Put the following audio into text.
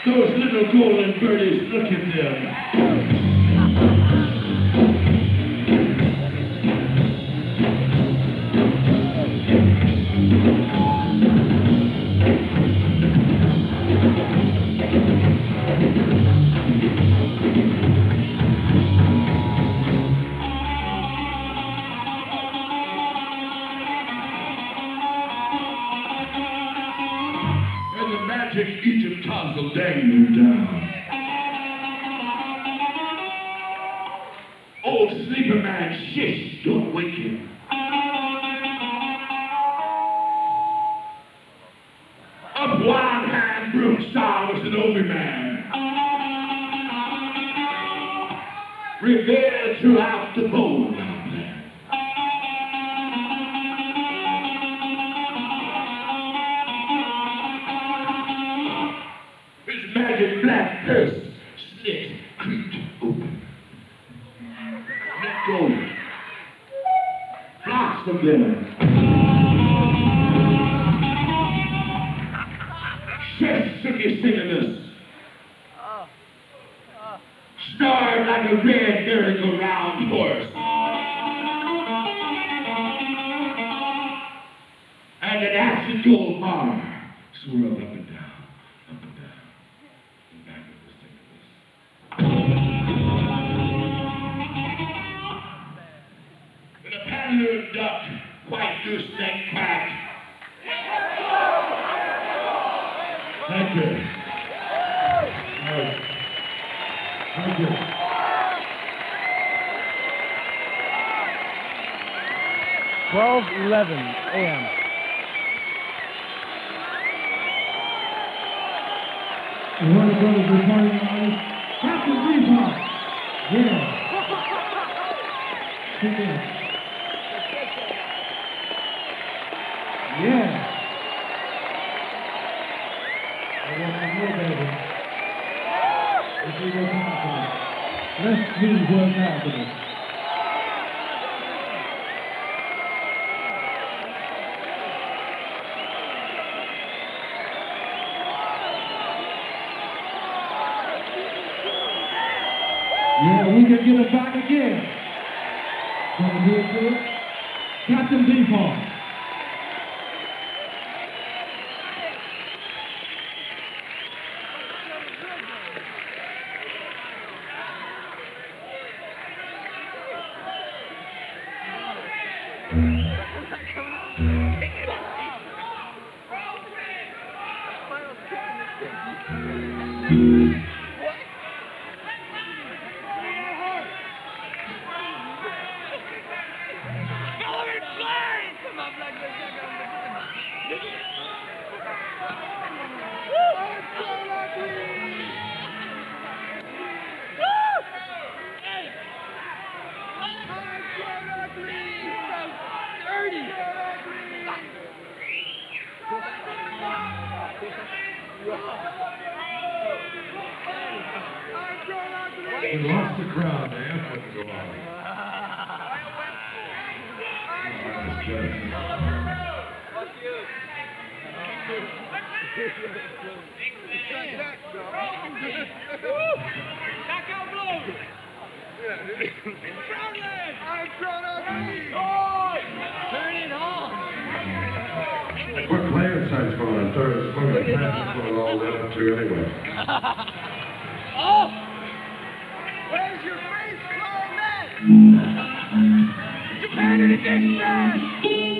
Those little golden birdies, look at them. And the magic Egypt toss will dangle down. Old sleeper man, shish, don't wake him. Up Wild Hand Brookstar was an Obi man. Revered throughout the bowl. His magic black purse slit, creaked open. Let go. Blocks from there. Chest took his singleness. Starred like a red merry-go-round horse. And an acid gold bar swirled up and down, in back of the singleness. And a panther duck, white gooseneck quack. Thank you. Thank you. AM. And one of the brothers returning artist, Captain Beefheart. Yeah. Kick in. Yeah. I want my more, baby. Let's see what's happening. Let's see what's happening. Yeah, we can get it back again. Gonna do it good. Captain Beefheart. We lost the crowd, man. What's going on? We're playing saxophone on Thursday. We're going to play saxophone all the way up to anyway. Where's your face, clone man? Japan in the dish man!